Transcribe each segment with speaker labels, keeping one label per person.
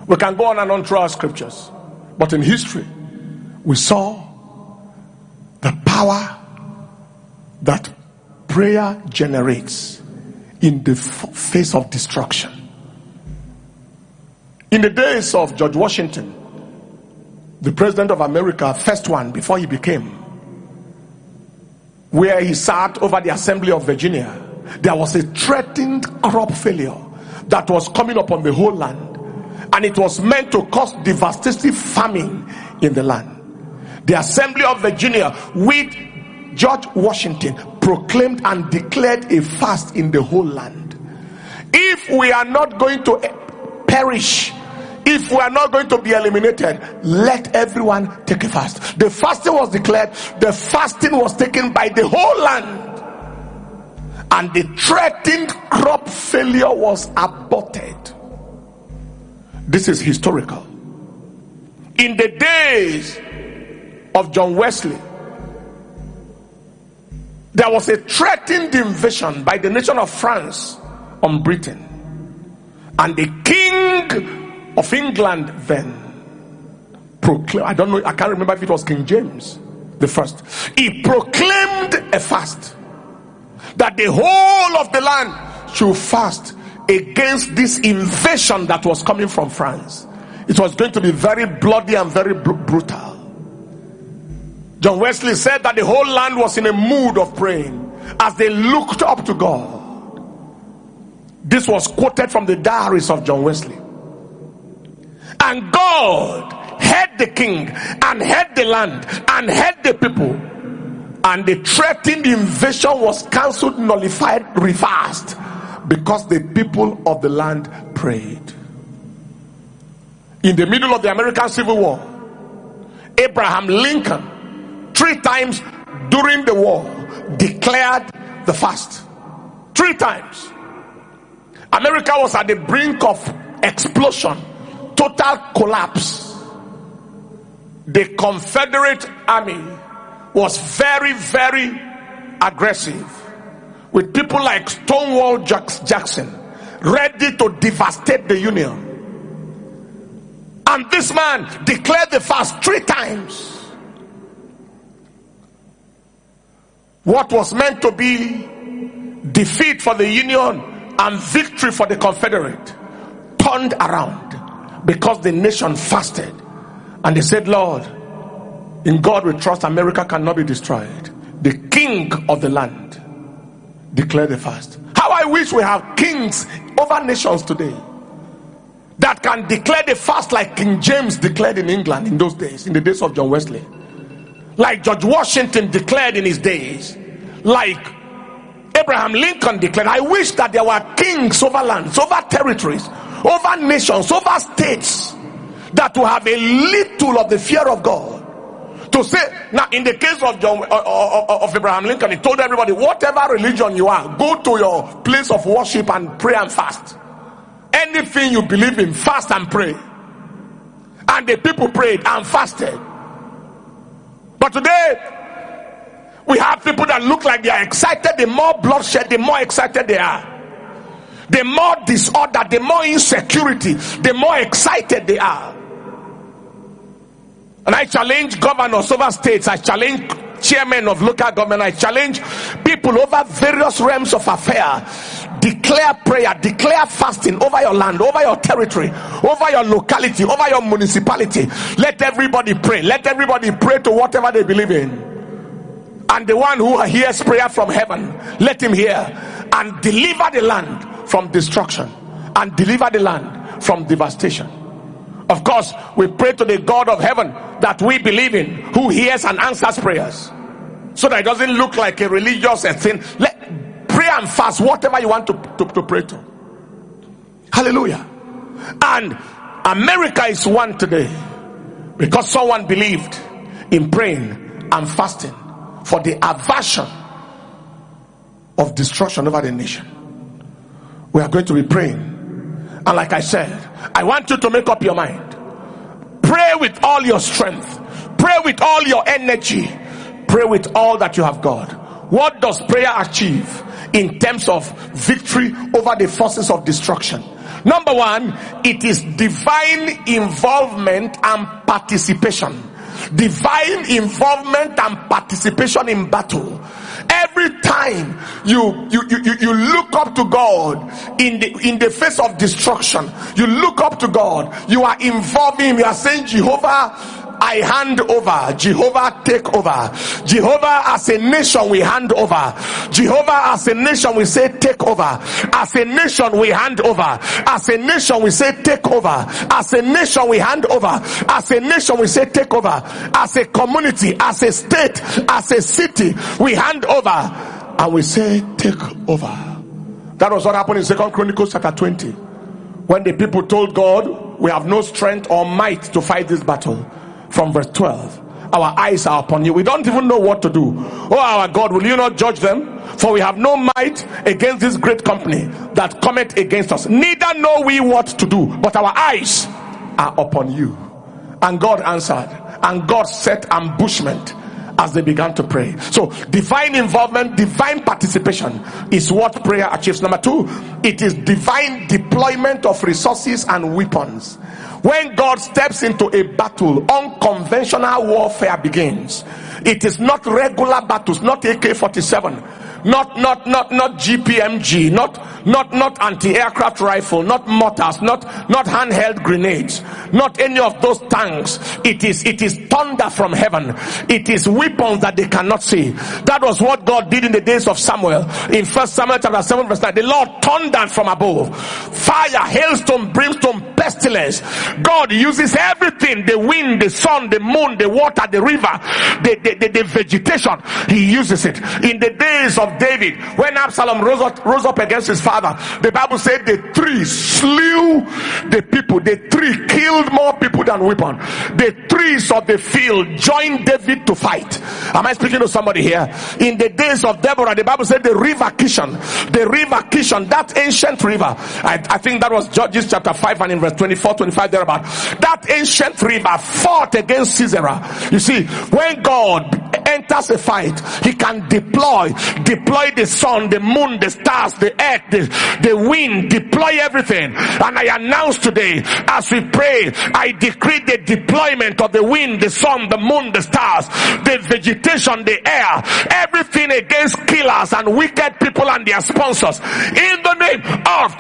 Speaker 1: We can go on and on through our scriptures. But in history, we saw the power that prayer generates in the face of destruction. In the days of George Washington, the president of America, first one before he became, where he sat over the Assembly of Virginia, there was a threatened crop failure that was coming upon the whole land, and it was meant to cause devastating famine in the land. The Assembly of Virginia, with George Washington, proclaimed and declared a fast in the whole land. If we are not going to perish, if we are not going to be eliminated, let everyone take a fast. The fasting was declared. The fasting was taken by the whole land, and the threatened crop failure was aborted. This is historical. In the days of John Wesley, there was a threatened invasion by the nation of France on Britain, and the king of England then proclaimed, I can't remember if it was King James the First. He proclaimed a fast, that the whole of the land should fast against this invasion that was coming from France. It was going to be very bloody and very brutal. John Wesley said that the whole land was in a mood of praying as they looked up to God. This was quoted from the diaries of John Wesley. And God heard the king and heard the land and heard the people, and the threatened invasion was cancelled, nullified, reversed, because the people of the land prayed. In the middle of the American Civil War, Abraham Lincoln 3 times during the war declared the fast. 3 times. America was at the brink of explosion, total collapse. The Confederate army was very, very aggressive, with people like Stonewall Jackson ready to devastate the Union. And this man declared the fast 3 times. What was meant to be defeat for the Union and victory for the Confederate turned around, because the nation fasted and they said, Lord, in God we trust, America cannot be destroyed. The king of the land declared the fast. How I wish we have kings over nations today that can declare the fast like King James declared in England in those days, in the days of John Wesley, like George Washington declared in his days, like Abraham Lincoln declared. I wish that there were kings over lands, over territories, over nations, over states, that will have a little of the fear of God. To say, now in the case of Abraham Lincoln, he told everybody, whatever religion you are, go to your place of worship and pray and fast. Anything you believe in, fast and pray. And the people prayed and fasted. But today, we have people that look like they are excited. The more bloodshed, the more excited they are. The more disorder, the more insecurity, the more excited they are. And I challenge governors over states. I challenge chairmen of local government. I challenge people over various realms of affair. Declare prayer, declare fasting over your land, over your territory, over your locality, over your municipality. Let everybody pray. Let everybody pray to whatever they believe in. And the one who hears prayer from heaven, let him hear and deliver the land from destruction and deliver the land from devastation. Of course, we pray to the God of heaven that we believe in, who hears and answers prayers, so that it doesn't look like a religious thing. Let pray and fast whatever you want to pray to. Hallelujah. And America is one today because someone believed in praying and fasting for the aversion of destruction over the nation. We are going to be praying, and like I said, I want you to make up your mind. Pray with all your strength, pray with all your energy, pray with all that you have got. What does prayer achieve in terms of victory over the forces of destruction Number one, it is divine involvement and participation. Divine involvement and participation in battle. Every time you look up to God in the face of destruction, you look up to God, you are involving him. You are saying, Jehovah, I hand over. Jehovah, take over. Jehovah, as a nation we hand over. Jehovah, as a nation we say take over. As a nation we hand over. As a nation we say take over. As a nation we hand over. As a nation we say take over. As a community, as a state, as a city, we hand over and we say take over. That was what happened in 2 Chronicles chapter 20, when the people told God, we have no strength or might to fight this battle. From verse 12, our eyes are upon you. We don't even know what to do. Oh, our God, will you not judge them? For we have no might against this great company that cometh against us. Neither know we what to do, but our eyes are upon you. And God answered, and God set ambushment as they began to pray. So divine involvement, divine participation is what prayer achieves. Number two, it is divine deployment of resources and weapons. When God steps into a battle, unconventional warfare begins. It is not regular battles, not AK-47, not GPMG, not anti-aircraft rifle, not mortars, not handheld grenades, not any of those tanks. It is thunder from heaven. It is weapons that they cannot see. That was what God did in the days of Samuel. In 1 Samuel chapter 7 verse 9, the Lord thundered from above. Fire, hailstone, brimstone, pestilence. God uses everything: the wind, the sun, the moon, the water, the river, the vegetation. He uses it. In the days of David, when Absalom rose up against his father, the Bible said the tree slew the people. The tree killed more people than weapon. The trees of the field joined David to fight. Am I speaking to somebody here? In the days of Deborah, the Bible said the river Kishon, that ancient river, I think that was Judges chapter 5 and in verse 24, 25 thereabout, that ancient river fought against Sisera. You see, when God enters a fight, he can deploy the sun, the moon, the stars, the earth, the wind, deploy everything. And I announce today, as we pray, I decree the deployment of the wind, the sun, the moon, the stars, the vegetation, the air, everything against killers and wicked people and their sponsors. In the name of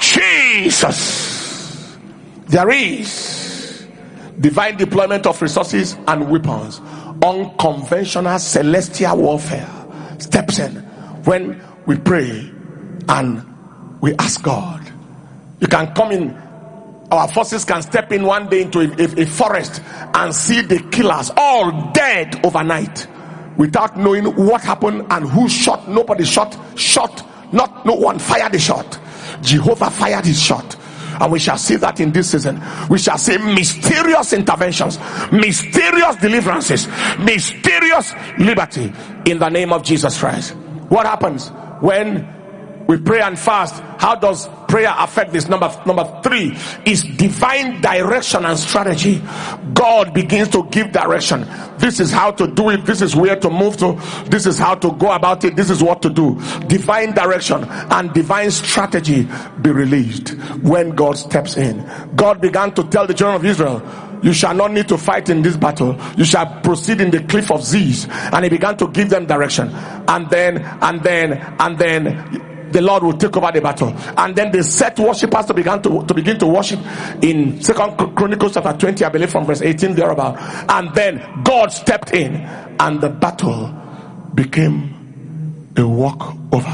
Speaker 1: Jesus, there is divine deployment of resources and weapons. Unconventional celestial warfare steps in when we pray and we ask God. You can come in, our forces can step in one day into a forest and see the killers all dead overnight without knowing what happened and who shot. Nobody shot, no one fired a shot. Jehovah fired his shot. And we shall see that in this season. We shall see mysterious interventions, mysterious deliverances, mysterious liberty in the name of Jesus Christ. What happens when we pray and fast? How does prayer affect this? Number three is divine direction and strategy. God begins to give direction. This is how to do it. This is where to move to. This is how to go about it. This is what to do. Divine direction and divine strategy be released when God steps in. God began to tell the children of Israel, you shall not need to fight in this battle. You shall proceed in the cliff of Ziz. And he began to give them direction. And then the Lord will take over the battle. And then they set worshippers to begin to worship in 2 Chronicles chapter 20, I believe, from verse 18 thereabout. And then God stepped in and the battle became a walkover.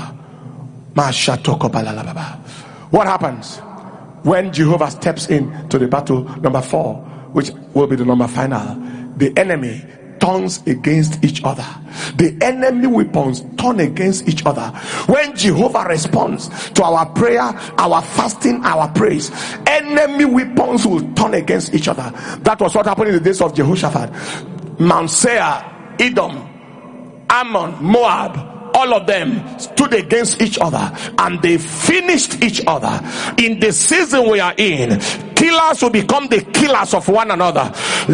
Speaker 1: What happens when Jehovah steps in to the battle? Number 4, which will be the number final. The enemy turns against each other. The enemy weapons turn against each other. When Jehovah responds to our prayer, our fasting, our praise, enemy weapons will turn against each other. That was what happened in the days of Jehoshaphat. Mount Seir, Edom, Ammon, Moab, all of them stood against each other and they finished each other. In the season we are in, killers will become the killers of one another.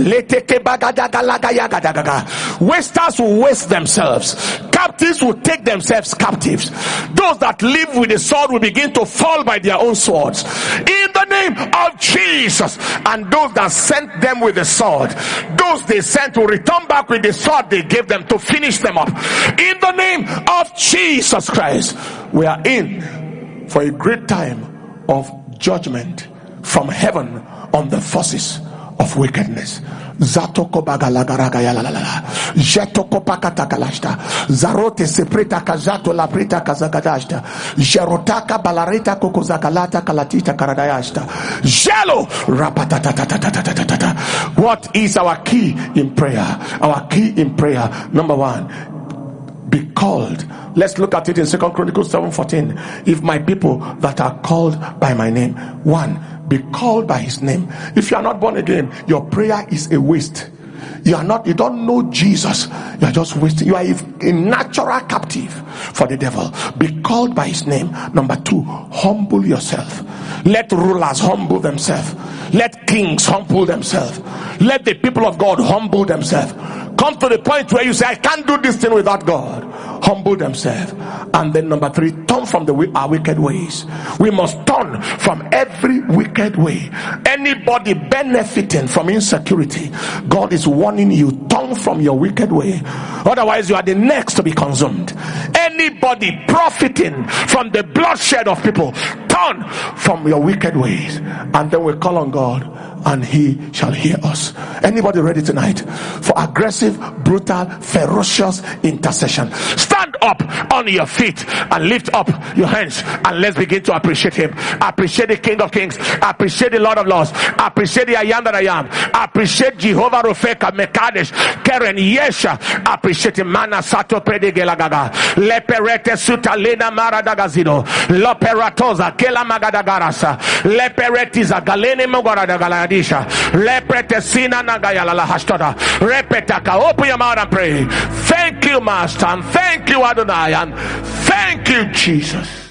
Speaker 1: Wasters will waste themselves. Captives will take themselves captives. Those that live with the sword will begin to fall by their own swords. In the name of Jesus. And those that sent them with the sword, those they sent will return back with the sword they gave them to finish them up. In the name of Jesus Christ, we are in for a great time of judgment from heaven on the forces of wickedness. Zatoko bagalagaraga yalalala. Jetoko pakatakalashta. Zarote sepreta kazato la preta kazagadashta. Jerotaka balareta kokozakalata kalatita karadayashta. Jelo rapatatatatatatatata. What is our key in prayer? Our key in prayer, number one, be called. Let's look at it in 2 Chronicles 7:14. If my people that are called by my name, one, be called by his name. If you are not born again, your prayer is a waste. You don't know Jesus. You are just wasting. You are a natural captive for the devil. Be called by his name. Number two, humble yourself. Let rulers humble themselves. Let kings humble themselves. Let the people of God humble themselves. Come to the point where you say, I can't do this thing without God. Humble themselves. And then number three, turn from our wicked ways. We must turn from every wicked way. Anybody benefiting from insecurity, God is warning you, turn from your wicked way. Otherwise you are the next to be consumed. Anybody profiting from the bloodshed of people, turn from your wicked ways. And then we call on God and he shall hear us. Anybody ready tonight for aggressive, brutal, ferocious intercession? Stand up on your feet and lift up your hands and let's begin to appreciate him. Appreciate the King of Kings. Appreciate the Lord of Lords. Appreciate the I am that I am. Appreciate Jehovah Rofeka Mekadesh Keren Yesha. Appreciate him. Mana Sato Predegelagaga Leperete Sutalena Maradagazido Loperatoza Kela Magadagarasa Leperetiza Galene Mogaradagaladi Lepretesina Nagayala Hashtada Repetaka. Open your mouth and pray. Thank you, Master, and thank you, Adonai, and thank you, Jesus.